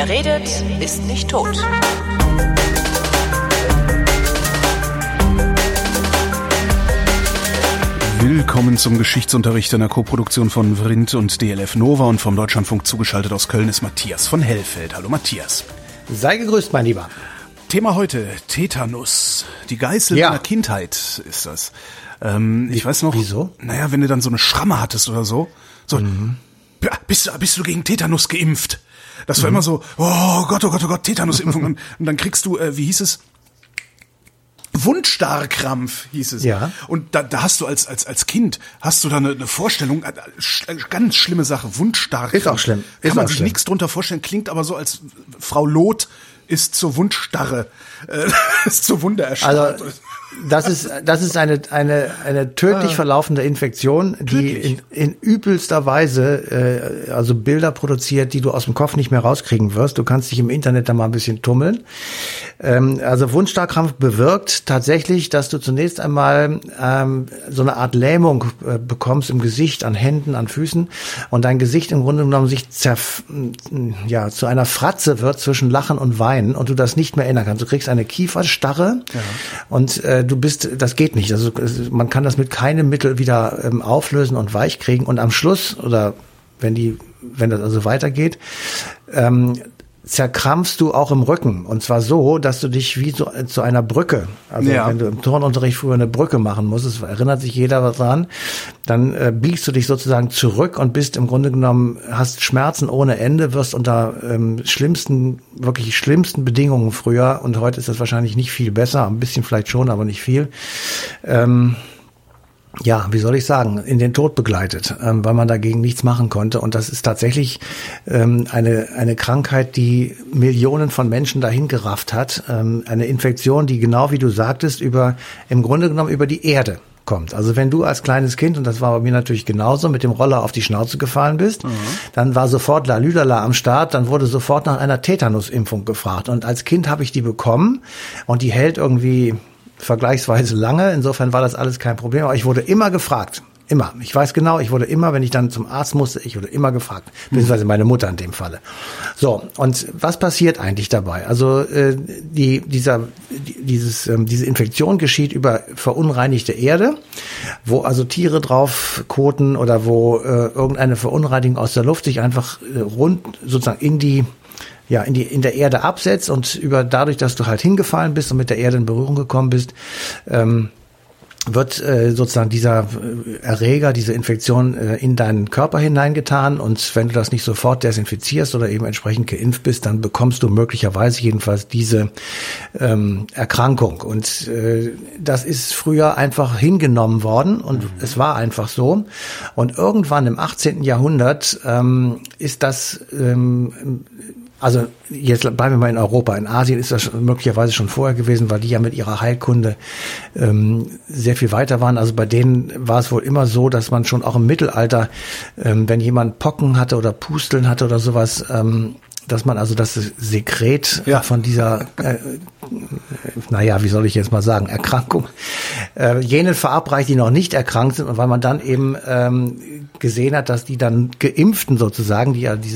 Wer redet, ist nicht tot. Willkommen zum Geschichtsunterricht in der Koproduktion von Vrindt und DLF Nova, und vom Deutschlandfunk zugeschaltet aus Köln ist Matthias von Hellfeld. Hallo Matthias. Sei gegrüßt, mein Lieber. Thema heute, Tetanus. Die Geißel deiner Kindheit ist das. Ich weiß noch. Wieso? Naja, wenn du dann so eine Schramme hattest oder so. Ja, bist du gegen Tetanus geimpft? Das war immer so, oh Gott, Tetanusimpfung. Und dann kriegst du, wie hieß es? Wundstarrkrampf hieß es. Ja. Und da hast du als Kind, hast du da eine Vorstellung, ganz schlimme Sache, Wundstarrkrampf. Ist auch schlimm. Kann man sich nichts drunter vorstellen, klingt aber so, als Frau Loth ist zur Wundstarre, ist zur Wunde erstarrt. Also, das ist eine tödlich verlaufende Infektion, die in übelster Weise also Bilder produziert, die du aus dem Kopf nicht mehr rauskriegen wirst. Du kannst dich im Internet da mal ein bisschen tummeln. Also Wundstarrkrampf bewirkt tatsächlich, dass du zunächst einmal so eine Art Lähmung bekommst im Gesicht, an Händen, an Füßen, und dein Gesicht im Grunde genommen sich zu einer Fratze wird zwischen Lachen und Weinen und du das nicht mehr erinnern kannst. Du kriegst eine Kieferstarre und das geht nicht. Also man kann das mit keinem Mittel wieder auflösen und weich kriegen, und am Schluss, oder wenn das also weitergeht, zerkrampfst du auch im Rücken, und zwar so, dass du dich wie so zu einer Brücke, also wenn du im Turnunterricht früher eine Brücke machen musstest, erinnert sich jeder daran, dann biegst du dich sozusagen zurück und bist im Grunde genommen, hast Schmerzen ohne Ende, wirst unter wirklich schlimmsten Bedingungen früher, und heute ist das wahrscheinlich nicht viel besser, ein bisschen vielleicht schon, aber nicht viel, wie soll ich sagen, in den Tod begleitet, weil man dagegen nichts machen konnte. Und das ist tatsächlich eine Krankheit, die Millionen von Menschen dahin gerafft hat. Eine Infektion, die, genau wie du sagtest, im Grunde genommen über die Erde kommt. Also wenn du als kleines Kind, und das war bei mir natürlich genauso, mit dem Roller auf die Schnauze gefallen bist, dann war sofort Lalülala am Start, dann wurde sofort nach einer Tetanusimpfung gefragt. Und als Kind habe ich die bekommen, und die hält irgendwie vergleichsweise lange. Insofern war das alles kein Problem. Aber ich wurde immer gefragt. Immer. Ich weiß genau, ich wurde immer, wenn ich dann zum Arzt musste, ich wurde immer gefragt. Beziehungsweise meine Mutter in dem Falle. So, und was passiert eigentlich dabei? Also diese Infektion geschieht über verunreinigte Erde, wo also Tiere drauf koten oder wo irgendeine Verunreinigung aus der Luft sich einfach sozusagen in der Erde absetzt, und dadurch, dass du halt hingefallen bist und mit der Erde in Berührung gekommen bist, wird sozusagen dieser Erreger, diese Infektion in deinen Körper hineingetan, und wenn du das nicht sofort desinfizierst oder eben entsprechend geimpft bist, dann bekommst du möglicherweise jedenfalls diese Erkrankung. Und das ist früher einfach hingenommen worden, und es war einfach so. Und irgendwann im 18. Jahrhundert ist das also jetzt bleiben wir mal in Europa. In Asien ist das möglicherweise schon vorher gewesen, weil die ja mit ihrer Heilkunde sehr viel weiter waren. Also bei denen war es wohl immer so, dass man schon auch im Mittelalter, wenn jemand Pocken hatte oder Pusteln hatte oder sowas, dass man also das Sekret von dieser, wie soll ich jetzt mal sagen, Erkrankung, jenen verabreicht, die noch nicht erkrankt sind, und weil man dann eben gesehen hat, dass die dann Geimpften sozusagen, die ja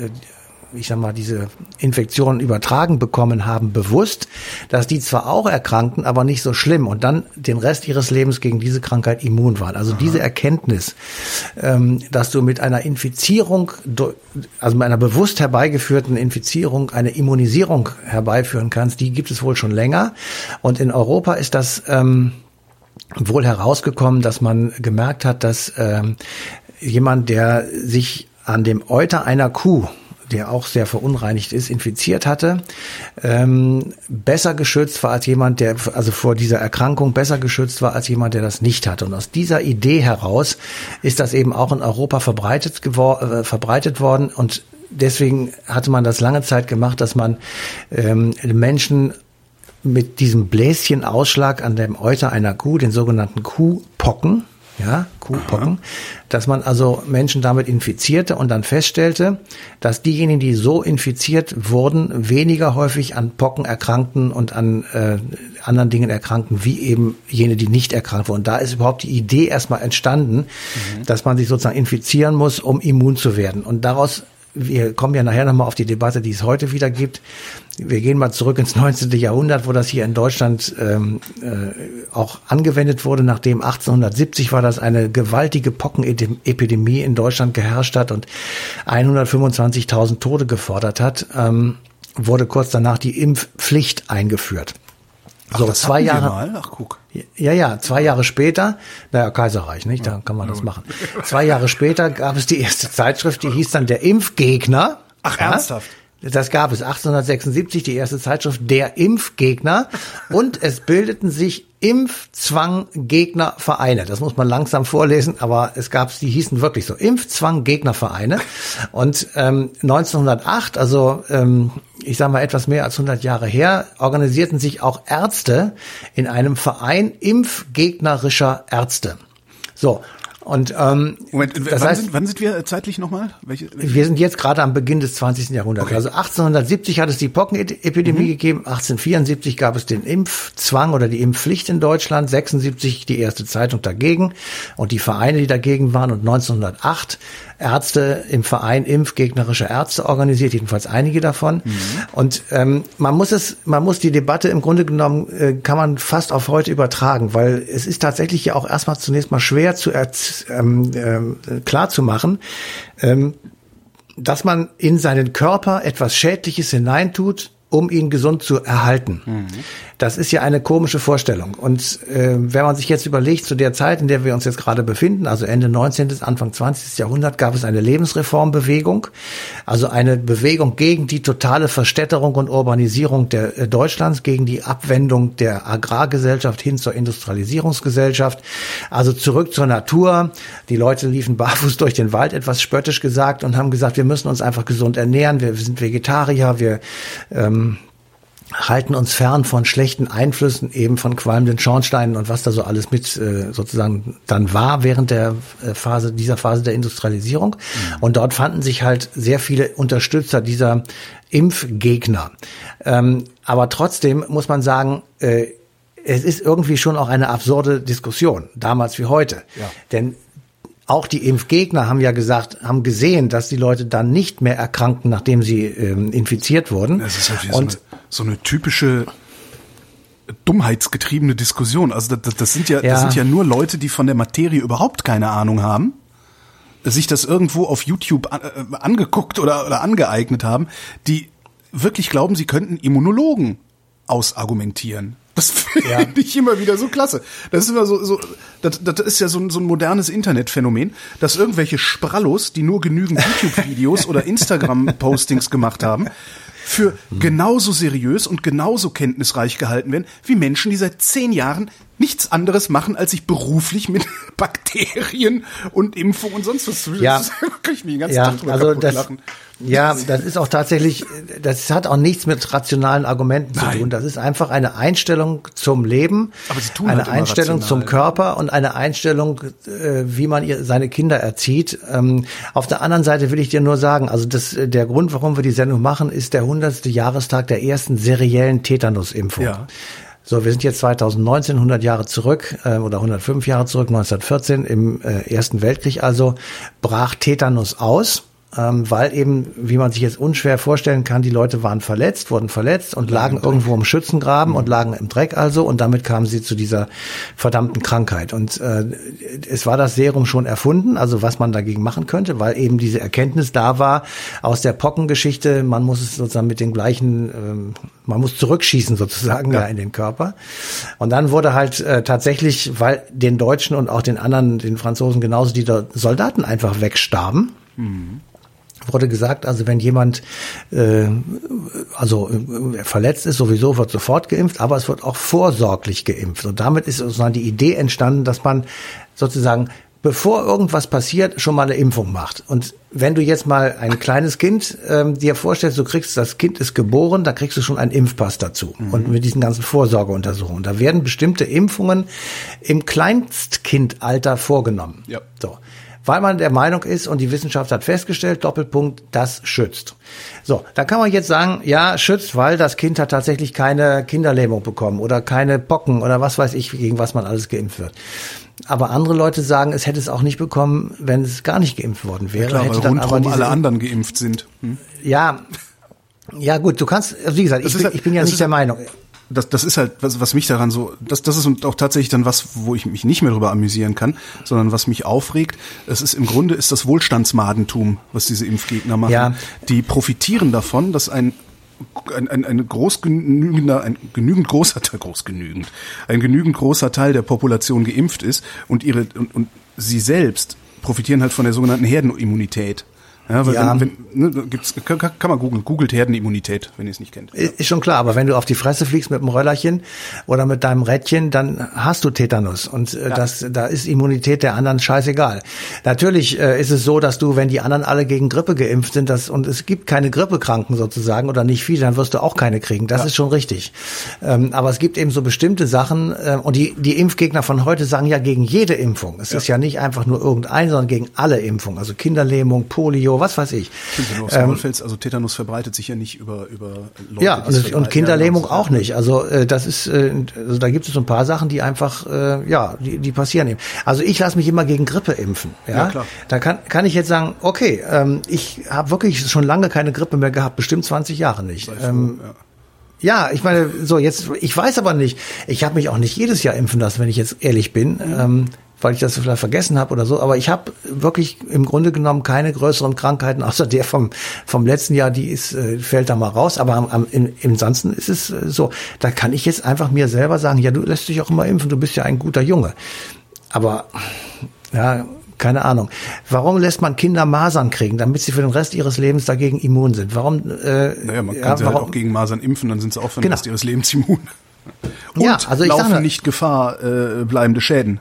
diese Infektion übertragen bekommen haben, bewusst, dass die zwar auch erkrankten, aber nicht so schlimm, und dann den Rest ihres Lebens gegen diese Krankheit immun waren. Also diese Erkenntnis, dass du mit einer Infizierung, also mit einer bewusst herbeigeführten Infizierung eine Immunisierung herbeiführen kannst, die gibt es wohl schon länger. Und in Europa ist das wohl herausgekommen, dass man gemerkt hat, dass jemand, der sich an dem Euter einer Kuh, der auch sehr verunreinigt ist, infiziert hatte, besser geschützt war als jemand, der also vor dieser Erkrankung besser geschützt war als jemand, der das nicht hatte. Und aus dieser Idee heraus ist das eben auch in Europa verbreitet worden, und deswegen hatte man das lange Zeit gemacht, dass man Menschen mit diesem Bläschenausschlag an dem Euter einer Kuh, den sogenannten Kuhpocken, Kuhpocken, dass man also Menschen damit infizierte und dann feststellte, dass diejenigen, die so infiziert wurden, weniger häufig an Pocken erkrankten und an anderen Dingen erkrankten, wie eben jene, die nicht erkrankt wurden. Und da ist überhaupt die Idee erstmal entstanden, dass man sich sozusagen infizieren muss, um immun zu werden. Und daraus wir kommen ja nachher nochmal auf die Debatte, die es heute wieder gibt. Wir gehen mal zurück ins 19. Jahrhundert, wo das hier in Deutschland auch angewendet wurde. Nachdem 1870 war das eine gewaltige Pockenepidemie in Deutschland geherrscht hat und 125.000 Tote gefordert hat, wurde kurz danach die Impfpflicht eingeführt. So, das 2 Jahre. Mal? Ach, guck. Ja, 2 Jahre später, Kaiserreich, nicht? Da kann man das machen. 2 Jahre später gab es die erste Zeitschrift, die hieß dann Der Impfgegner. Ach, ernsthaft? Das gab es 1876, die erste Zeitschrift Der Impfgegner. Und es bildeten sich Impfzwang-Gegnervereine. Das muss man langsam vorlesen, aber die hießen wirklich so, Impfzwang-Gegnervereine. Und 1908, also ich sage mal etwas mehr als 100 Jahre her, organisierten sich auch Ärzte in einem Verein impfgegnerischer Ärzte. So. Und Moment, das heißt, wann sind wir zeitlich nochmal? Wir sind jetzt gerade am Beginn des 20. Jahrhunderts. Okay. Also 1870 hat es die Pockenepidemie gegeben, 1874 gab es den Impfzwang oder die Impfpflicht in Deutschland, 76 die erste Zeitung dagegen und die Vereine, die dagegen waren, und 1908 Ärzte im Verein impfgegnerische Ärzte organisiert, jedenfalls einige davon. Und man muss die Debatte im Grunde genommen, kann man fast auf heute übertragen, weil es ist tatsächlich ja auch erstmal zunächst mal schwer klar zu machen, dass man in seinen Körper etwas Schädliches hineintut, um ihn gesund zu erhalten. Das ist ja eine komische Vorstellung. Und wenn man sich jetzt überlegt, zu der Zeit, in der wir uns jetzt gerade befinden, also Ende 19., Anfang 20. Jahrhundert, gab es eine Lebensreformbewegung, also eine Bewegung gegen die totale Verstädterung und Urbanisierung Deutschlands, gegen die Abwendung der Agrargesellschaft hin zur Industrialisierungsgesellschaft, also zurück zur Natur. Die Leute liefen barfuß durch den Wald, etwas spöttisch gesagt, und haben gesagt, wir müssen uns einfach gesund ernähren, wir sind Vegetarier, wir halten uns fern von schlechten Einflüssen, eben von qualmenden Schornsteinen und was da so alles mit sozusagen dann war während dieser Phase der Industrialisierung. Und dort fanden sich halt sehr viele Unterstützer dieser Impfgegner. Aber trotzdem muss man sagen, es ist irgendwie schon auch eine absurde Diskussion, damals wie heute. Ja. Denn auch die Impfgegner haben ja haben gesehen, dass die Leute dann nicht mehr erkranken, nachdem sie infiziert wurden. Das ist halt so eine typische dummheitsgetriebene Diskussion. Also das sind ja nur Leute, die von der Materie überhaupt keine Ahnung haben, sich das irgendwo auf YouTube angeguckt oder angeeignet haben, die wirklich glauben, sie könnten Immunologen ausargumentieren. Das finde ich immer wieder so klasse. Das ist immer das ist ja so ein modernes Internetphänomen, dass irgendwelche Sprallos, die nur genügend YouTube-Videos oder Instagram-Postings gemacht haben, für genauso seriös und genauso kenntnisreich gehalten werden, wie Menschen, die seit 10 Jahren nichts anderes machen, als sich beruflich mit Bakterien und Impfung und sonst was zu tun. Das kann ich mir den ganzen Tag drüber kaputt lachen. Ja, das ist auch tatsächlich, das hat auch nichts mit rationalen Argumenten zu tun. Das ist einfach eine Einstellung zum Leben, eine Einstellung zum Körper und eine Einstellung, wie man seine Kinder erzieht. Auf der anderen Seite will ich dir nur sagen, also der Grund, warum wir die Sendung machen, ist der 100. Jahrestag der ersten seriellen Tetanusimpfung. Ja. So, wir sind jetzt 2019, 100 Jahre zurück oder 105 Jahre zurück, 1914, im Ersten Weltkrieg also, brach Tetanus aus. Weil eben, wie man sich jetzt unschwer vorstellen kann, die Leute wurden verletzt und lagen irgendwo im Schützengraben und lagen im Dreck also, und damit kamen sie zu dieser verdammten Krankheit. Und es war das Serum schon erfunden, also was man dagegen machen könnte, weil eben diese Erkenntnis da war aus der Pockengeschichte, man muss es sozusagen mit den gleichen, man muss zurückschießen sozusagen in den Körper. Und dann wurde halt tatsächlich, weil den Deutschen und auch den anderen, den Franzosen genauso, die Soldaten einfach wegstarben, wurde gesagt, also wenn jemand verletzt ist, sowieso wird sofort geimpft, aber es wird auch vorsorglich geimpft. Und damit ist sozusagen die Idee entstanden, dass man sozusagen, bevor irgendwas passiert, schon mal eine Impfung macht. Und wenn du jetzt mal ein kleines Kind dir vorstellst, das Kind ist geboren, da kriegst du schon einen Impfpass dazu. Und mit diesen ganzen Vorsorgeuntersuchungen. Da werden bestimmte Impfungen im Kleinstkindalter vorgenommen. Ja. So. weil man der Meinung ist und die Wissenschaft hat festgestellt, Doppelpunkt, das schützt. So, da kann man jetzt sagen, ja, schützt, weil das Kind hat tatsächlich keine Kinderlähmung bekommen oder keine Pocken oder was weiß ich, gegen was man alles geimpft wird. Aber andere Leute sagen, es hätte es auch nicht bekommen, wenn es gar nicht geimpft worden wäre. Ja klar, hätte weil dann rundherum aber alle anderen geimpft sind. Ja gut, du kannst, also wie gesagt, ich bin ja nicht der Meinung. Das ist halt, was mich daran so, das ist auch tatsächlich dann was, wo ich mich nicht mehr drüber amüsieren kann, sondern was mich aufregt. Im Grunde ist das Wohlstandsmadentum, was diese Impfgegner machen. Ja. Die profitieren davon, dass ein genügend großer Teil der Population geimpft ist und sie selbst profitieren halt von der sogenannten Herdenimmunität. Ja, weil kann man googelt Herdenimmunität, wenn ihr es nicht kennt. Ist schon klar, aber wenn du auf die Fresse fliegst mit dem Röllerchen oder mit deinem Rädchen, dann hast du Tetanus und da ist Immunität der anderen scheißegal. Natürlich ist es so, dass du, wenn die anderen alle gegen Grippe geimpft sind, und es gibt keine Grippekranken sozusagen oder nicht viele, dann wirst du auch keine kriegen. Das ist schon richtig. Aber es gibt eben so bestimmte Sachen und die Impfgegner von heute sagen ja gegen jede Impfung. Es ist ja nicht einfach nur irgendeine, sondern gegen alle Impfungen. Also Kinderlähmung, Polio, was weiß ich. Also Tetanus verbreitet sich ja nicht über Leute. Ja, und Kinderlähmung auch nicht. Also das ist, also da gibt es so ein paar Sachen, die einfach, die passieren eben. Also ich lasse mich immer gegen Grippe impfen. Ja, klar. Da kann ich jetzt sagen, okay, ich habe wirklich schon lange keine Grippe mehr gehabt, bestimmt 20 Jahre nicht. Ja, ich meine, so jetzt, ich weiß aber nicht, ich habe mich auch nicht jedes Jahr impfen lassen, wenn ich jetzt ehrlich bin. Weil ich das vielleicht vergessen habe oder so, aber ich habe wirklich im Grunde genommen keine größeren Krankheiten, außer der vom letzten Jahr, fällt da mal raus, aber ansonsten ist es so, da kann ich jetzt einfach mir selber sagen, ja, du lässt dich auch immer impfen, du bist ja ein guter Junge. Aber, ja, keine Ahnung. Warum lässt man Kinder Masern kriegen, damit sie für den Rest ihres Lebens dagegen immun sind? Warum? Man kann sie halt auch gegen Masern impfen, dann sind sie auch für den Rest ihres Lebens immun. Und also laufen nicht Gefahr, bleibende Schäden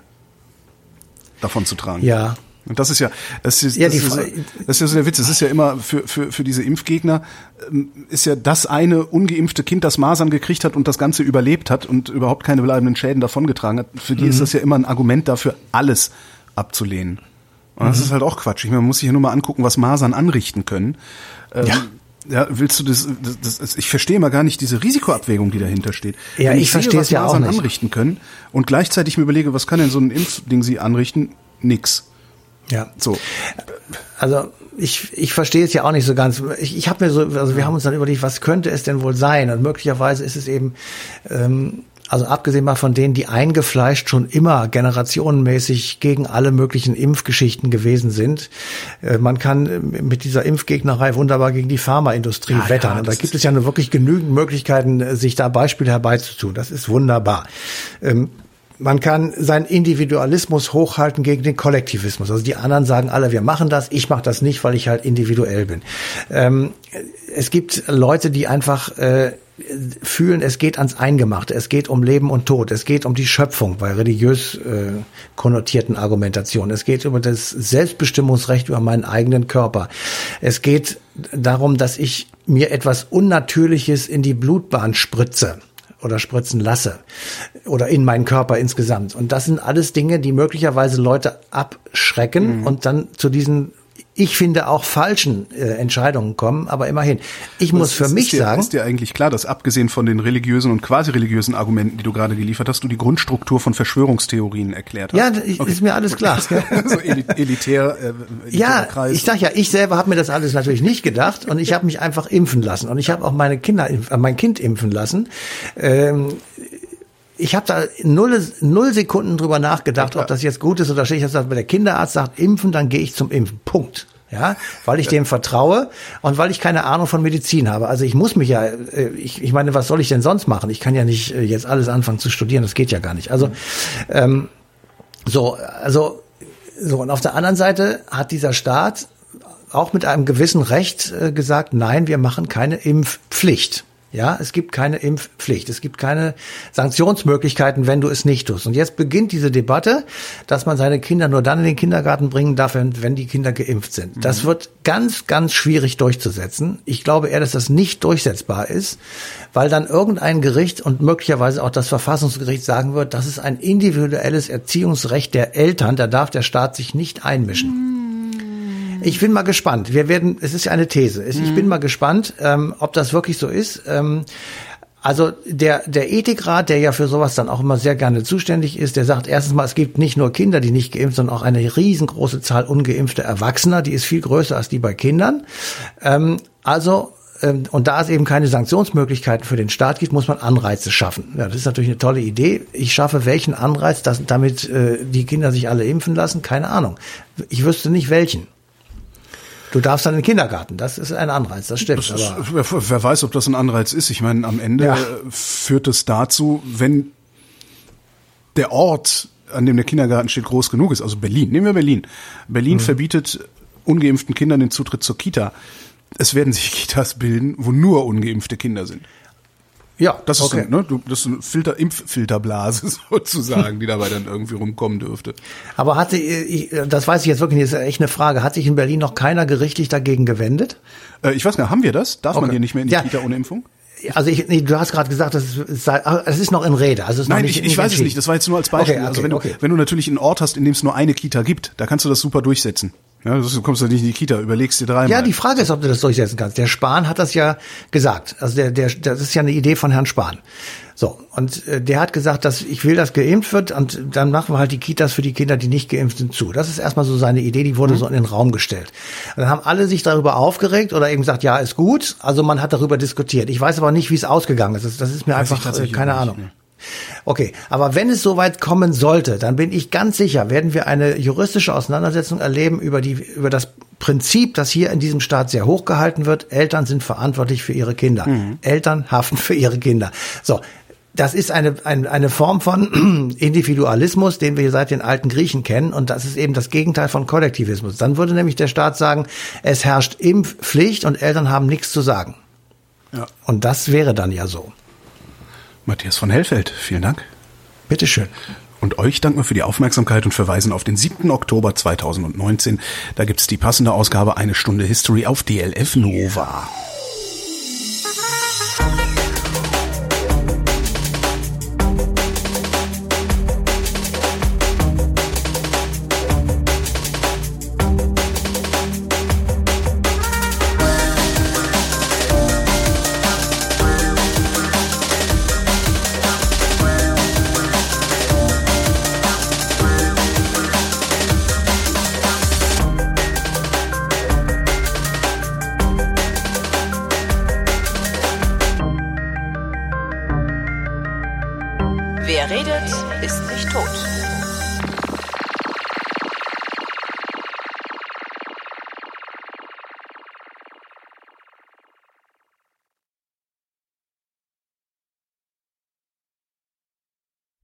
davon zu tragen. Ja. Und das ist ja so der Witz. Es ist ja immer für diese Impfgegner ist ja das eine ungeimpfte Kind, das Masern gekriegt hat und das Ganze überlebt hat und überhaupt keine bleibenden Schäden davongetragen hat. Für die ist das ja immer ein Argument dafür, alles abzulehnen. Und das ist halt auch Quatsch. Man muss sich ja nur mal angucken, was Masern anrichten können. Ja, willst du das? Ich verstehe mal gar nicht diese Risikoabwägung, die dahinter steht. Ja, ich verstehe es ja auch nicht. Anrichten können und gleichzeitig mir überlege, was kann denn so ein Impfding sie anrichten? Nix. Ja. So. Also ich verstehe es ja auch nicht so ganz. Ich habe mir wir haben uns dann überlegt, was könnte es denn wohl sein? Und möglicherweise ist es eben also abgesehen mal von denen, die eingefleischt schon immer generationenmäßig gegen alle möglichen Impfgeschichten gewesen sind. Man kann mit dieser Impfgegnerei wunderbar gegen die Pharmaindustrie wettern. Und da gibt es ja nur wirklich genügend Möglichkeiten, sich da Beispiele herbeizutun. Das ist wunderbar. Man kann seinen Individualismus hochhalten gegen den Kollektivismus. Also die anderen sagen alle, wir machen das, ich mache das nicht, weil ich halt individuell bin. Es gibt Leute, die einfach fühlen, es geht ans Eingemachte, es geht um Leben und Tod, es geht um die Schöpfung bei religiös konnotierten Argumentationen, es geht über das Selbstbestimmungsrecht über meinen eigenen Körper, es geht darum, dass ich mir etwas Unnatürliches in die Blutbahn spritze oder spritzen lasse oder in meinen Körper insgesamt. Und das sind alles Dinge, die möglicherweise Leute abschrecken und dann zu diesen, ich finde, auch falschen Entscheidungen kommen, aber immerhin. Ich muss für mich sagen... Ist dir eigentlich klar, dass abgesehen von den religiösen und quasi religiösen Argumenten, die du gerade geliefert hast, du die Grundstruktur von Verschwörungstheorien erklärt hast? Ja, ist mir alles klar. So elitär. Ja, ich sag ja, ich selber habe mir das alles natürlich nicht gedacht und ich habe mich einfach impfen lassen und ich habe auch mein Kind impfen lassen. Ich habe da null Sekunden drüber nachgedacht, ob das jetzt gut ist oder schlecht ist. Wenn der Kinderarzt sagt, impfen, dann gehe ich zum Impfen. Punkt. Ja, weil ich dem vertraue und weil ich keine Ahnung von Medizin habe. Also ich muss mich ja, ich meine, was soll ich denn sonst machen? Ich kann ja nicht jetzt alles anfangen zu studieren, das geht ja gar nicht. Also, so, und auf der anderen Seite hat dieser Staat auch mit einem gewissen Recht gesagt, nein, wir machen keine Impfpflicht. Ja, es gibt keine Impfpflicht. Es gibt keine Sanktionsmöglichkeiten, wenn du es nicht tust. Und jetzt beginnt diese Debatte, dass man seine Kinder nur dann in den Kindergarten bringen darf, wenn die Kinder geimpft sind. Das wird ganz, ganz schwierig durchzusetzen. Ich glaube eher, dass das nicht durchsetzbar ist, weil dann irgendein Gericht und möglicherweise auch das Verfassungsgericht sagen wird, das ist ein individuelles Erziehungsrecht der Eltern, da darf der Staat sich nicht einmischen. Ich bin mal gespannt. Es ist ja eine These. Ich bin mal gespannt, ob das wirklich so ist. Also der Ethikrat, der ja für sowas dann auch immer sehr gerne zuständig ist, der sagt erstens mal, es gibt nicht nur Kinder, die nicht geimpft, sondern auch eine riesengroße Zahl ungeimpfter Erwachsener, die ist viel größer als die bei Kindern. Und da es eben keine Sanktionsmöglichkeiten für den Staat gibt, muss man Anreize schaffen. Ja, das ist natürlich eine tolle Idee. Ich schaffe welchen Anreiz, damit die Kinder sich alle impfen lassen? Keine Ahnung. Ich wüsste nicht welchen. Du darfst dann in den Kindergarten, das ist ein Anreiz, das stimmt. Wer weiß, ob das ein Anreiz ist. Ich meine, am Ende führt es dazu, wenn der Ort, an dem der Kindergarten steht, groß genug ist, also Berlin, nehmen wir Berlin. Berlin verbietet ungeimpften Kindern den Zutritt zur Kita. Es werden sich Kitas bilden, wo nur ungeimpfte Kinder sind. Ja, das ist okay. Das ist eine Impffilterblase sozusagen, die dabei dann irgendwie rumkommen dürfte. Aber das weiß ich jetzt wirklich nicht, das ist echt eine Frage, hat sich in Berlin noch keiner gerichtlich dagegen gewendet? Ich weiß gar nicht, haben wir das? Darf man hier nicht mehr in die Kita ohne Impfung? Also du hast gerade gesagt, es ist noch in Rede. Also es ist Nein, noch nicht ich weiß es nicht, das war jetzt nur als Beispiel. Okay, wenn du natürlich einen Ort hast, in dem es nur eine Kita gibt, da kannst du das super durchsetzen. Ja, du kommst ja nicht in die Kita, überlegst dir dreimal. Ja, die Frage ist, ob du das durchsetzen kannst. Der Spahn hat das ja gesagt. Also das ist ja eine Idee von Herrn Spahn. So, und der hat gesagt, dass ich will, dass geimpft wird und dann machen wir halt die Kitas für die Kinder, die nicht geimpft sind, zu. Das ist erstmal so seine Idee, die wurde so in den Raum gestellt. Und dann haben alle sich darüber aufgeregt oder eben gesagt, ja, ist gut. Also man hat darüber diskutiert. Ich weiß aber nicht, wie es ausgegangen ist. Das ist mir einfach keine Ahnung. Nicht. Okay, aber wenn es soweit kommen sollte, dann bin ich ganz sicher, werden wir eine juristische Auseinandersetzung erleben über das Prinzip, das hier in diesem Staat sehr hoch gehalten wird. Eltern sind verantwortlich für ihre Kinder. Eltern haften für ihre Kinder. So. Das ist eine Form von Individualismus, den wir seit den alten Griechen kennen. Und das ist eben das Gegenteil von Kollektivismus. Dann würde nämlich der Staat sagen, es herrscht Impfpflicht und Eltern haben nichts zu sagen. Ja. Und das wäre dann ja so. Matthias von Hellfeld, vielen Dank. Bitteschön. Und euch danken wir für die Aufmerksamkeit und verweisen auf den 7. Oktober 2019. Da gibt's die passende Ausgabe Eine Stunde History auf DLF Nova. Wer redet, ist nicht tot.